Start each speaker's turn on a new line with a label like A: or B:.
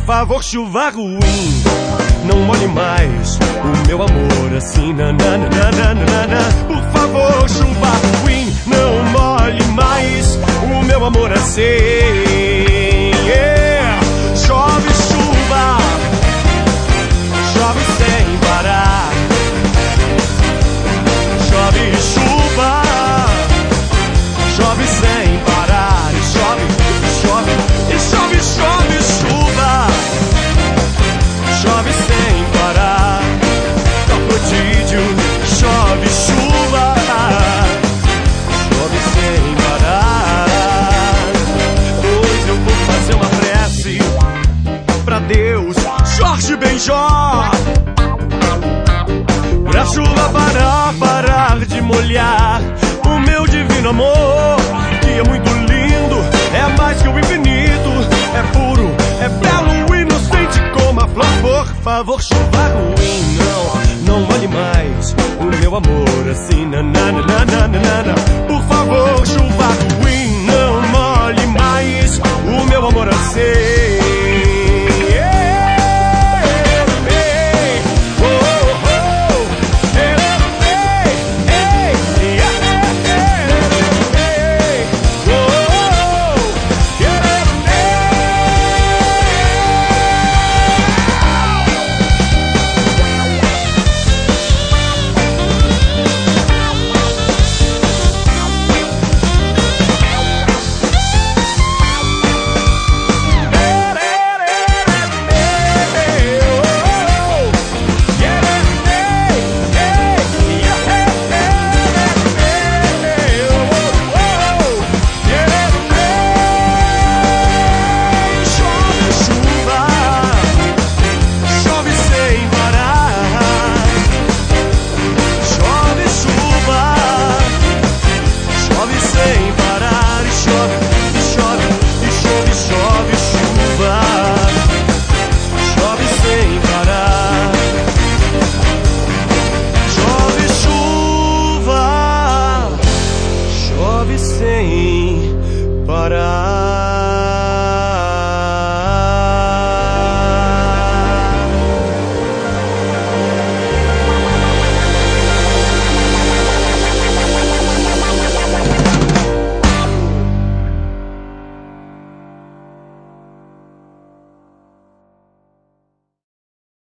A: favor, chuva ruim, não molhe mais o meu amor assim, nananana. Por favor, chuva ruim, não molhe mais o meu amor assim. Yeah. Chove chuva, chove sem parar. Chove chuva, chove sem parar. E chove, chove, e chove, chove chuva, chove sem parar. Capodídio, chove chuva, chove sem parar. Hoje eu vou fazer uma prece pra Deus, Jorge Benjó, pra chuva parar de molhar o meu divino amor, que é muito lindo, é mais que o infinito, é puro, é belo, inocente como a flor. Por favor, chuva ruim, não molhe mais o meu amor assim, nananana. Por favor, chuva ruim, não molhe mais o meu amor assim.